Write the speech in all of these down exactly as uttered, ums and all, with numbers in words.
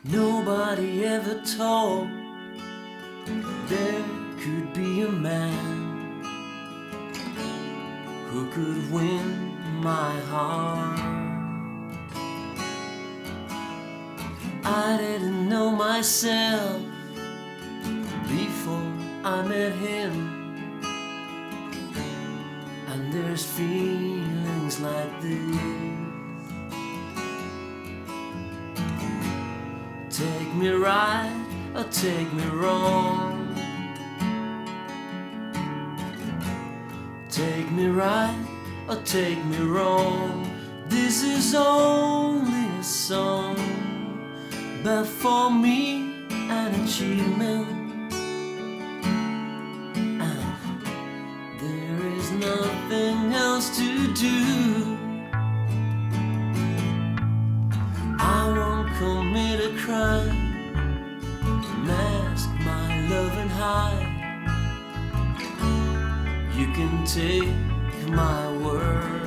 Nobody ever told there could be a man who could win my heart. I didn't know myself before I met him, and there's feelings like this. Take me right or take me wrong. Take me right or take me wrong. This is only a song, but for me an achievement, and there is nothing else to do. I won't commit a crime, mask my love and hide. You can take my word.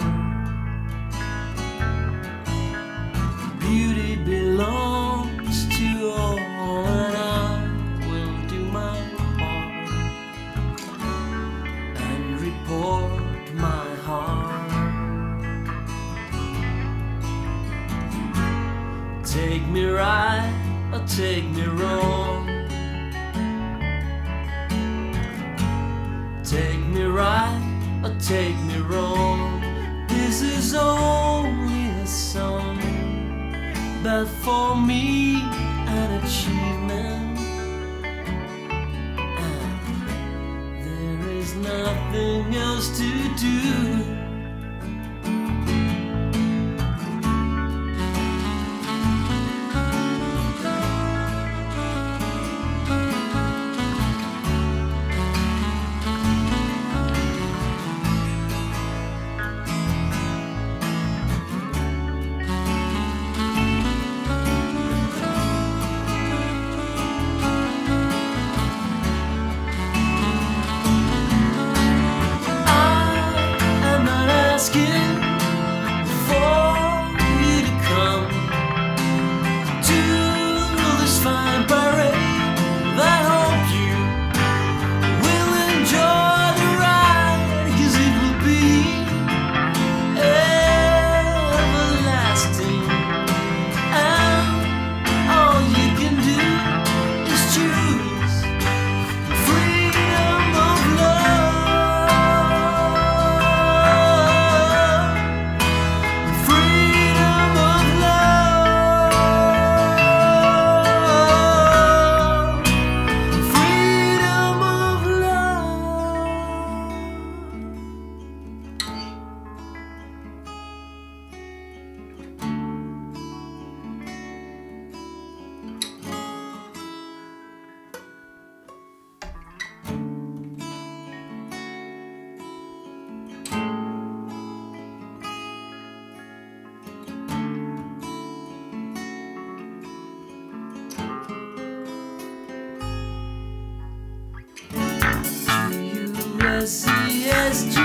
Beauty belongs to all, and I will do my part and report my heart. Take me right or take me wrong. Take me right or take me wrong. This is only a song, but for me an achievement, and there is nothing else to do. C S G